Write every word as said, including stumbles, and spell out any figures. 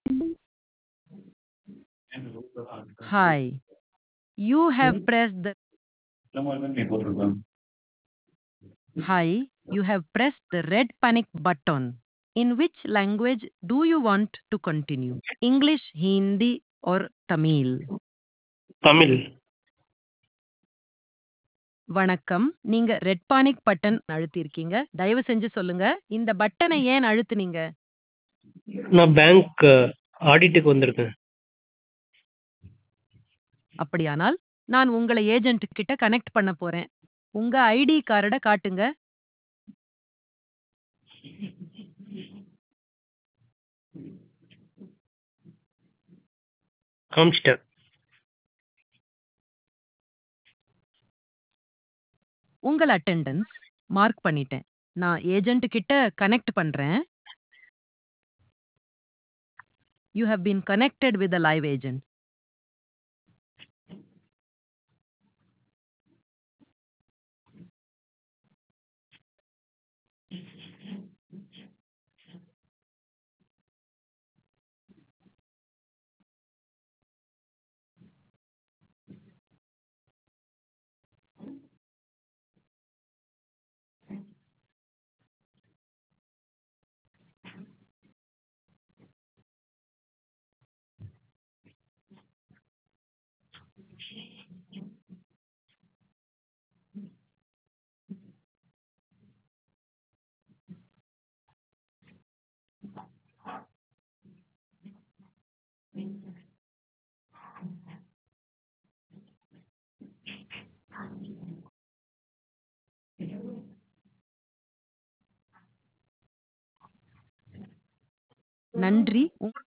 Hi. You have pressed the Hi. You have pressed the red panic button. In which language do you want to continue? English, Hindi or Tamil? Tamil. வணக்கம். நீங்க red panic button அழுத்தியிருக்கீங்க. தயவு செஞ்சு சொல்லுங்க. இந்த பட்டனை ஏன் அழுத்துனீங்க? நான் bank ஆடிட்டுக்கு வந்திருக்கேன். அப்படியானால் நான் உங்களை ஏஜென்ட் கிட்ட கனெக்ட் பண்ண போறேன். உங்க ஐடி கார்ட காட்டுங்க. காமிச்சிட்டேன். உங்கள் அட்டெண்டன்ஸ் மார்க் பண்ணிட்டேன். நான் ஏஜென்ட் கிட்ட கனெக்ட் பண்றேன். You have been connected with a live agent. நன்றி.